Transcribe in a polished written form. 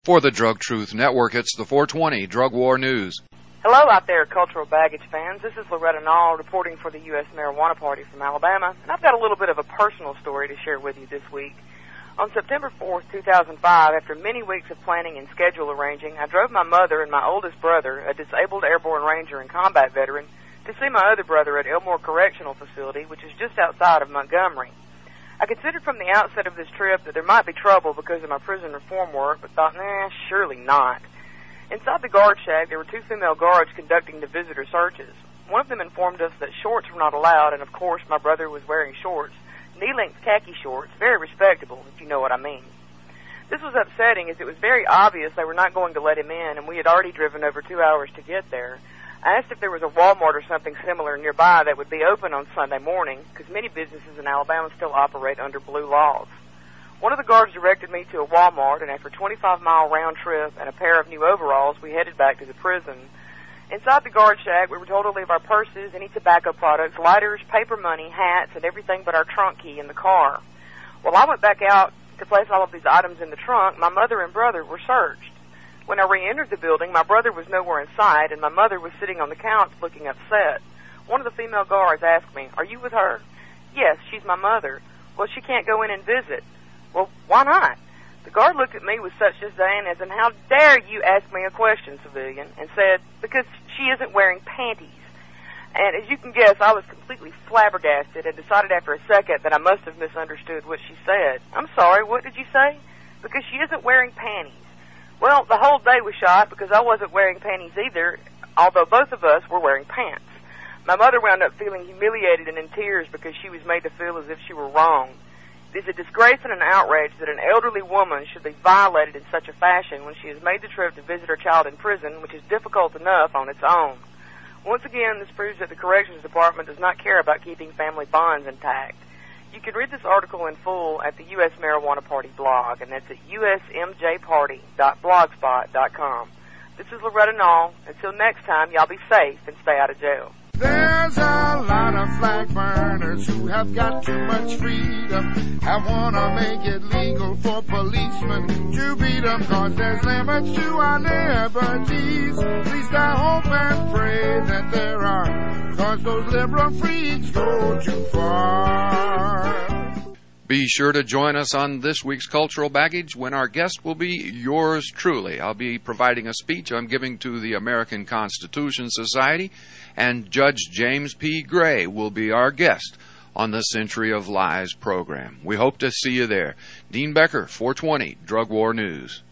For the Drug Truth Network, it's the 420 Drug War News. Hello out there, cultural baggage fans. This is Loretta Nall reporting for the U.S. Marijuana Party from Alabama, and I've got a little bit of a personal story to share with you this week. On September 4th, 2005, after many weeks of planning and schedule arranging, I drove my mother and my oldest brother, a disabled airborne ranger and combat veteran, to see my other brother at Elmore Correctional Facility, which is just outside of Montgomery. I considered from the outset of this trip that there might be trouble because of my prison reform work, but thought, surely not. Inside the guard shack, there were two female guards conducting the visitor searches. One of them informed us that shorts were not allowed, and of course my brother was wearing shorts, knee-length khaki shorts, very respectable, if you know what I mean. This was upsetting as it was very obvious they were not going to let him in, and we had already driven over 2 hours to get there. I asked if there was a Walmart or something similar nearby that would be open on Sunday morning, because many businesses in Alabama still operate under blue laws. One of the guards directed me to a Walmart, and after a 25-mile round trip and a pair of new overalls, we headed back to the prison. Inside the guard shack, we were told to leave our purses, any tobacco products, lighters, paper money, hats, and everything but our trunk key in the car. While I went back out to place all of these items in the trunk, my mother and brother were searched. When I re-entered the building, my brother was nowhere in sight, and my mother was sitting on the couch looking upset. One of the female guards asked me, "Are you with her?" "Yes, she's my mother." "Well, she can't go in and visit." "Well, why not?" The guard looked at me with such disdain as in, "How dare you ask me a question, civilian?" and said, "Because she isn't wearing panties." And as you can guess, I was completely flabbergasted and decided after a second that I must have misunderstood what she said. "I'm sorry, what did you say?" "Because she isn't wearing panties." Well, the whole day was shot because I wasn't wearing panties either, although both of us were wearing pants. My mother wound up feeling humiliated and in tears because she was made to feel as if she were wrong. It is a disgrace and an outrage that an elderly woman should be violated in such a fashion when she has made the trip to visit her child in prison, which is difficult enough on its own. Once again, this proves that the Corrections Department does not care about keeping family bonds intact. You can read this article in full at the U.S. Marijuana Party blog, and that's at usmjparty.blogspot.com. This is Loretta Nall. Until next time, y'all be safe and stay out of jail. There's a lot of flag burners who have got too much freedom. I wanna make it legal for policemen to beat them, 'cause there's limits to our liberties. At least I hope and pray that there are, 'cause those liberal freaks go too far. Be sure to join us on this week's Cultural Baggage when our guest will be yours truly. I'll be providing a speech I'm giving to the American Constitution Society, and Judge James P. Gray will be our guest on the Century of Lies program. We hope to see you there. Dean Becker, 420 Drug War News.